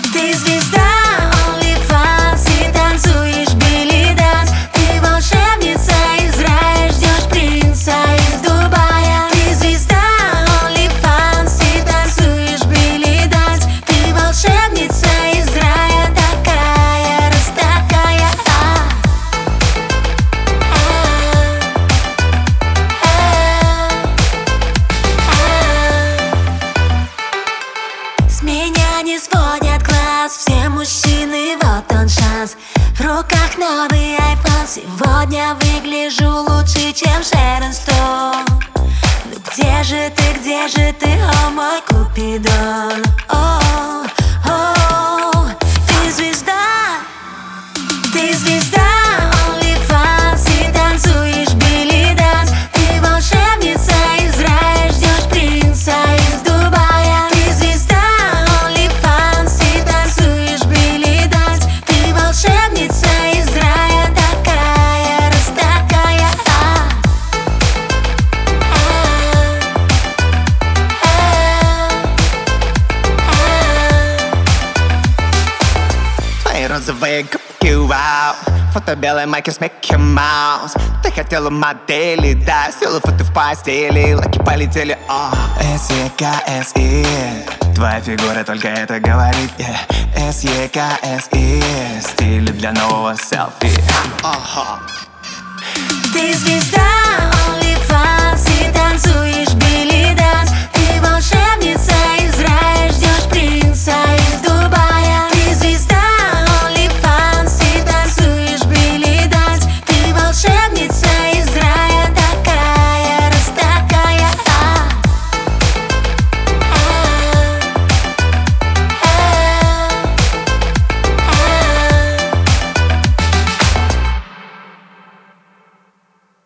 Ты звезда, OnlyFans, и танцуешь белли данс. Ты волшебница из рая, ждешь принца из Дубая. Ты звезда, OnlyFans, и танцуешь белли данс. Ты волшебница из рая, такая, раз такая. С меня не сводят глаз все мужчины, вот он шанс. В руках новый iPhone, сегодня выгляжу лучше, чем Шерон Стоун. Ну где же ты, о мой Купидон? О, ты звезда, OnlyFans, и танцуешь белли данс. Ты волшебница из рая, ждешь принца из Дубая. Ты звезда, OnlyFans, и танцуешь белли данс. Ты волшебница из рая, такая, раз такая. Твои розовые губки, вау. Фото белой майки с Микки Маус. Ты хотела модели, да, силы фото в постели. Лаки полетели, S-E-K-S-E. Твоя фигура только это говорит, S-E-K-S-E. Стиль для нового селфи. Ты звезда, OnlyFans, и танцуешь